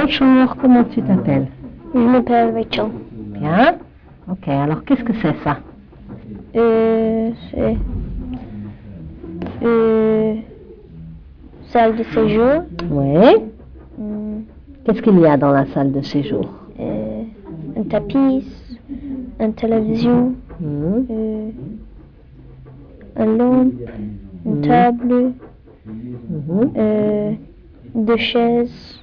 Bonjour, comment tu t'appelles? Je m'appelle Rachel. Bien. Ok, alors qu'est-ce que c'est ça? C'est salle de séjour. Oui. Hum, Qu'est-ce qu'il y a dans la salle de séjour? un tapis, une télévision, un lampe, une table, deux chaises.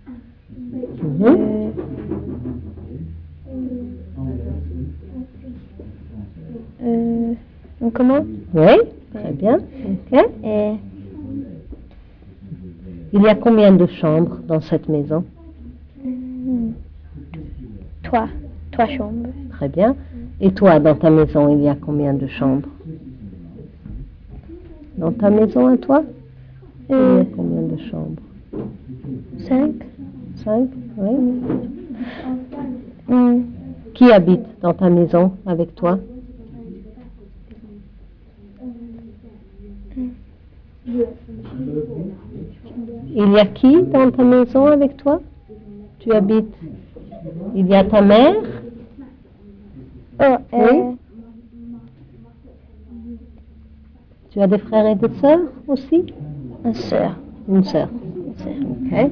Comment? Oui, très bien. Ok. Et Il y a combien de chambres dans cette maison? trois chambres. Très bien. Et toi, dans ta maison, il y a combien de chambres? Dans ta maison à toi? Il y a combien de chambres? 5. 5, oui. Qui habite dans ta maison avec toi? Il y a qui dans ta maison avec toi? Tu habites? Il y a ta mère? Oui. Tu as des frères et des sœurs aussi? Une sœur. Une sœur. Ok.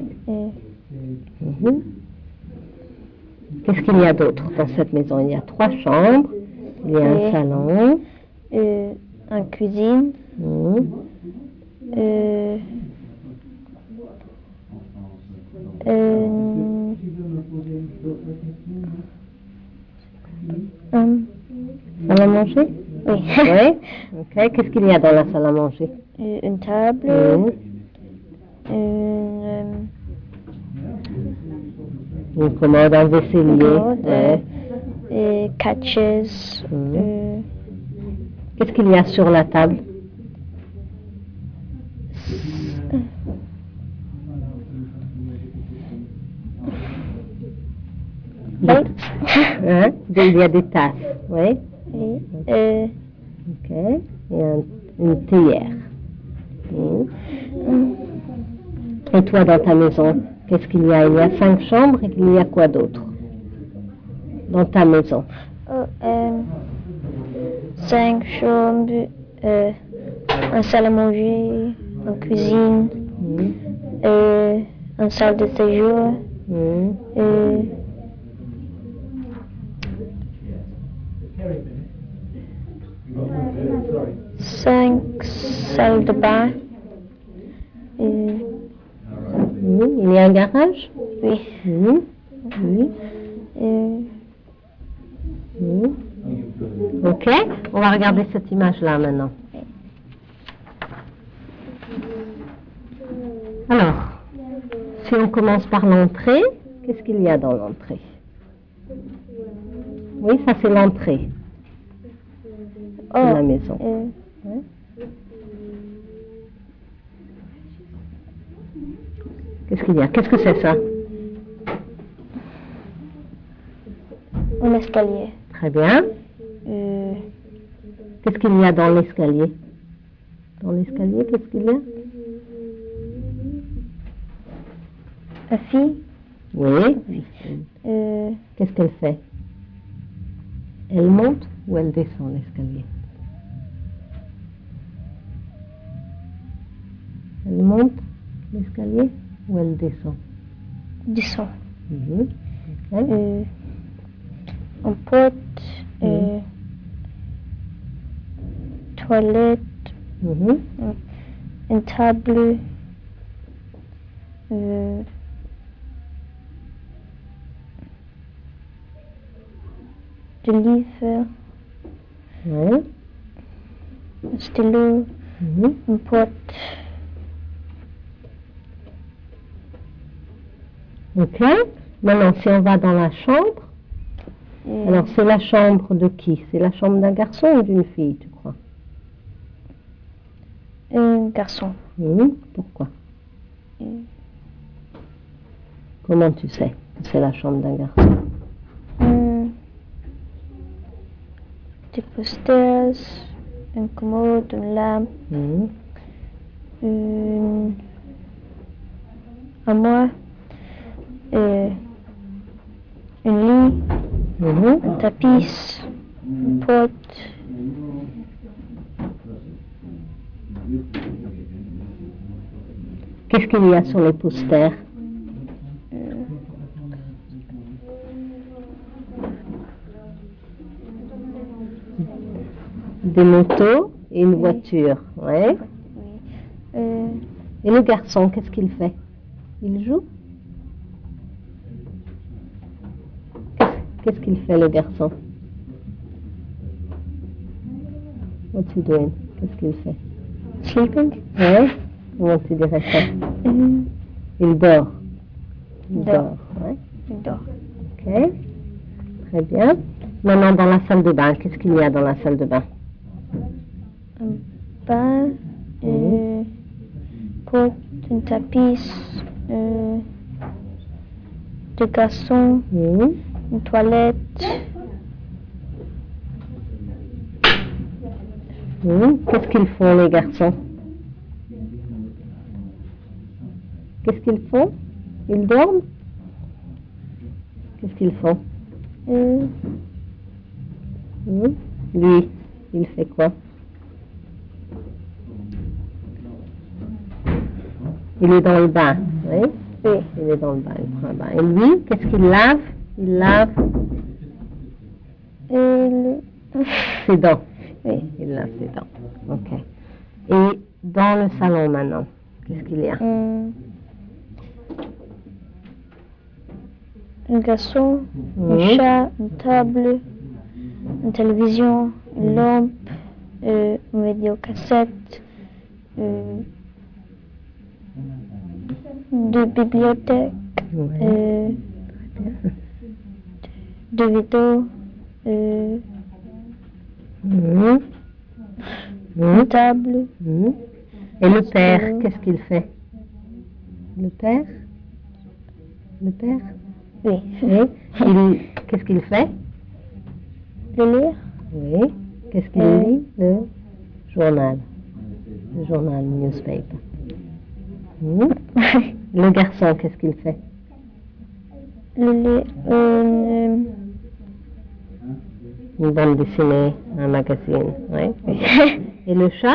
Qu'est-ce qu'il y a d'autre dans cette maison? Il y a 3 chambres, il y a un salon, Une cuisine, salle à manger? Oui. Oui. Ok. Qu'est-ce qu'il y a dans la salle à manger? Une table, une commode, un vaisselier. et 4 chaises. Qu'est-ce qu'il y a sur la table? Il y a des tasses, oui. Ok. Et une théière. Et toi, dans ta maison, qu'est-ce qu'il y a? Il y a 5 chambres et il y a quoi d'autre dans ta maison? 5 chambres, une salle à manger, une cuisine, une salle de séjour, 5 salles de bain. Il y a un garage? Oui. Ok, on va regarder cette image-là maintenant. Alors, si on commence par l'entrée, qu'est-ce qu'il y a dans l'entrée? Oui, ça c'est l'entrée de la maison. Qu'est-ce qu'il y a? Qu'est-ce que c'est ça? Un escalier. Très bien. Qu'est-ce qu'il y a dans l'escalier? Dans l'escalier, qu'est-ce qu'il y a? Une fille. Oui. Qu'est-ce qu'elle fait? Elle monte ou elle descend l'escalier? Elle monte l'escalier ou elle descend? Descend. Okay. Un porte, toilette, une table, du livre, un stylo, une porte. Ok. Maintenant, si on va dans la chambre, alors c'est la chambre de qui? C'est la chambre d'un garçon ou d'une fille, tu crois? Un garçon. Pourquoi? Comment tu sais que c'est la chambre d'un garçon? Des posters, une commode, une lampe, un armoire, un tapis, une porte, Qu'est-ce qu'il y a sur les posters? Des motos et une voiture, ouais. Et le garçon, qu'est-ce qu'il fait? Il joue? Qu'est-ce qu'il fait, le garçon? What's he doing? Qu'est-ce qu'il fait? sleeping. Ouais. Comment tu dirais ça? Il dort. Il Dort. dort, ouais. Il dort. Ok. Très bien. Maintenant, dans la salle de bain, qu'est-ce qu'il y a dans la salle de bain? Un bain, porte, un tapis, deux garçons, une toilette, Qu'est-ce qu'ils font, les garçons? Qu'est-ce qu'ils font? Ils dorment? Qu'est-ce qu'ils font? Lui, il fait quoi? Il est dans le bain, oui? Oui, il est dans le bain, il prend un bain. Et lui, qu'est-ce qu'il lave? Il lave ses dents. Oui, il lave ses dents. Ok. Et dans le salon maintenant, qu'est-ce qu'il y a? Un garçon, un chat, une table, une télévision, une lampe, une vidéocassette, deux bibliothèques, deux vidéos, une table. Et le père, qu'est-ce qu'il fait? Le père? Le père? Oui. Qu'est-ce qu'il fait? Le lire? Oui. Qu'est-ce qu'il lit? Le journal. Le journal, newspaper. Le garçon, qu'est-ce qu'il fait? Une bande dessinée, un magazine. Oui. Et le chat?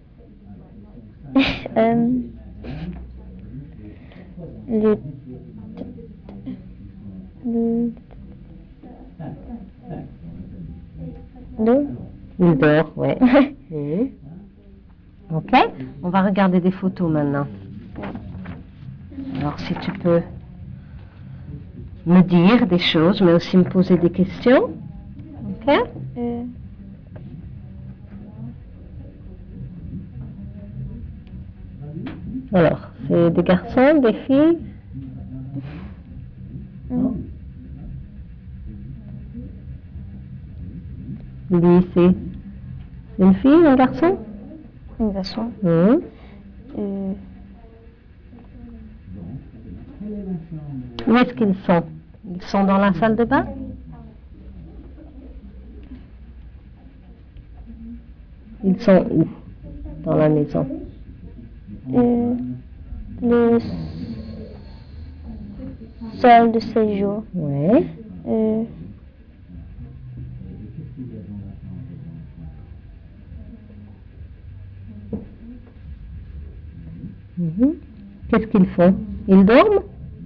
Il dort, oui. Ok, on va regarder des photos maintenant. Alors, si tu peux me dire des choses, mais aussi me poser des questions. Ok? Alors, c'est des garçons, des filles? Lui, c'est une fille, un garçon? Un garçon. Où est-ce qu'ils sont? Ils sont dans la salle de bain? Ils sont où dans la maison? Le salle de séjour. Oui. Qu'est-ce qu'ils font? Ils dorment?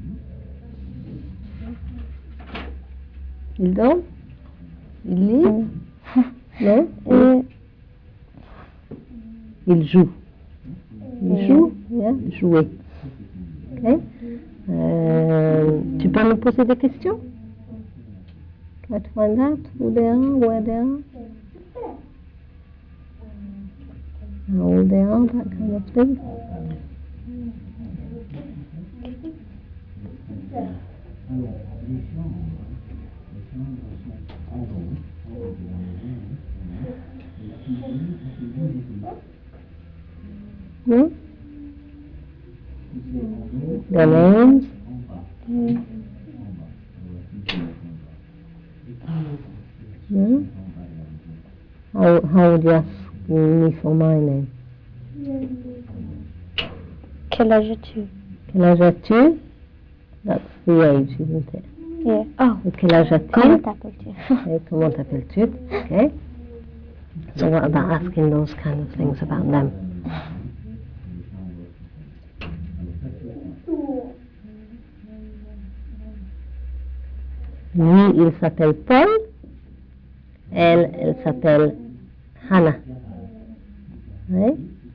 Ils dorment? Ils lisent? Non? Ils jouent. Ils jouent? Yeah. Jouer. Ok. Tu peux me poser des questions? Try to find out who they are, where they are, how old they are, that kind of thing. Their names? How would you ask me for my name? Quel âge as-tu? Quel âge as-tu? That's the age, isn't it? Yeah. Oh, Et quel âge comment a-t-il? t'appelles-tu? Et comment t'appelles-tu? Okay. So what about asking those kind of things about them? Lui, il s'appelle Paul. Elle s'appelle Hannah. Oui.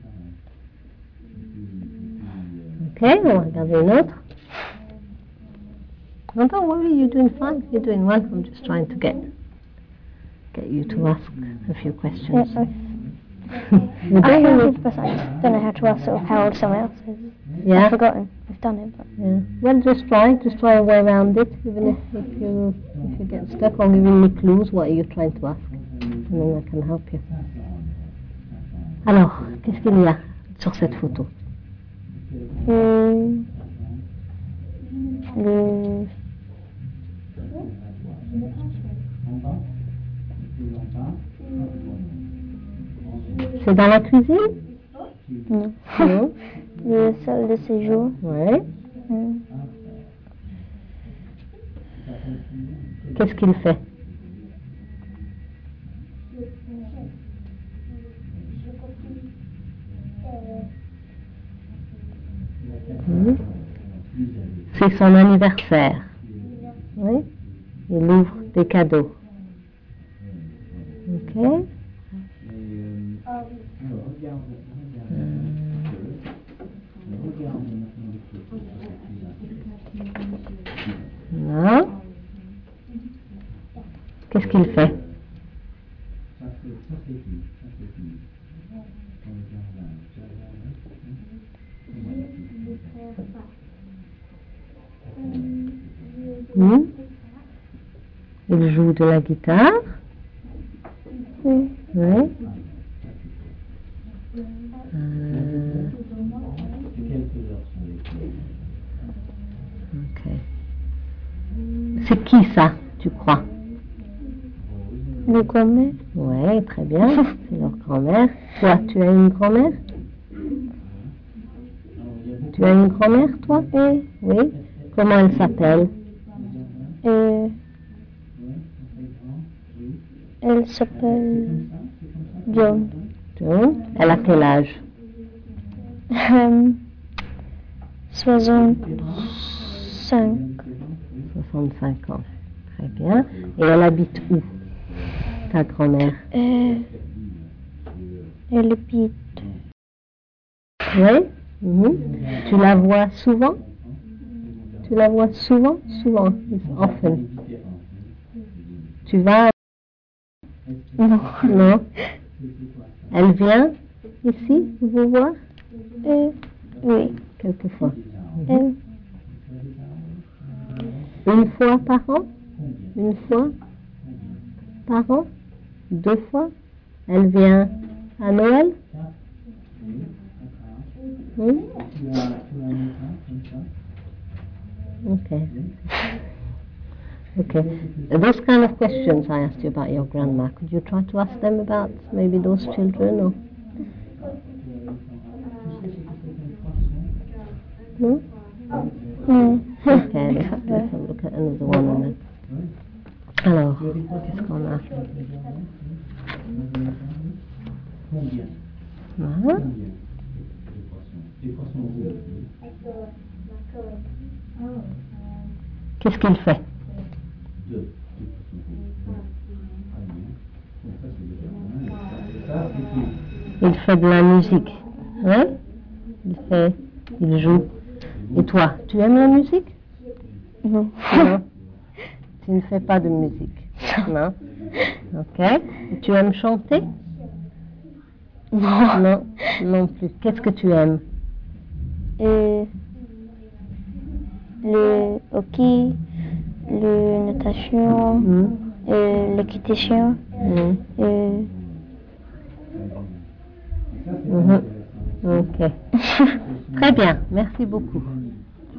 Ok, on va regarder une autre. No, don't worry, you're doing fine. You're doing well. I'm just trying to get you to ask a few questions. Yeah, I have, but I just don't know how to ask sort of how old someone else is. Yeah. I've forgotten. I've done it, but Yeah. Well, just try a way around it, even if you get stuck or giving me clues. What are you trying to ask? And then I can help you. Alors, qu'est-ce qu'il y a sur cette photo? C'est dans la cuisine? Non. Non. Le salle de séjour. Ouais. Qu'est-ce qu'il fait? C'est son anniversaire. Oui. Il ouvre des cadeaux. Ok. Non. Qu'est-ce qu'il fait? Il joue de la guitare. Oui. Ok. C'est qui ça, tu crois? Le grand-mère. Oui, très bien. C'est leur grand-mère. Toi, tu as une grand-mère? Tu as une grand-mère, toi? Oui. Oui. Comment elle s'appelle? Elle s'appelle John. John. Elle a quel âge? 65. 65 ans. Très bien. Et elle habite où, ta grand-mère? Elle habite. Oui. Tu la vois souvent? Tu la vois souvent? Souvent. Often. Tu vas? Non. Non. Elle vient ici vous voir? Oui. Quelquefois. Une fois par an? Une fois par an? 2 fois? Elle vient à Noël? Oui. Okay. Okay. Those kind of questions I asked you about your grandma, could you try to ask them about maybe those children or? No? Okay, let's have a look at another one and then. Alors, qu'est-ce qu'on a? Voilà. Qu'est-ce qu'il fait? Il fait de la musique. Hein? Il joue. Et toi, tu aimes la musique? Non. Non. Tu ne fais pas de musique? Non. Ok. Et tu aimes chanter? Non. Non, non plus. Qu'est-ce que tu aimes? Le hockey, la natation, l'équitation. Ok. Très bien. Merci beaucoup.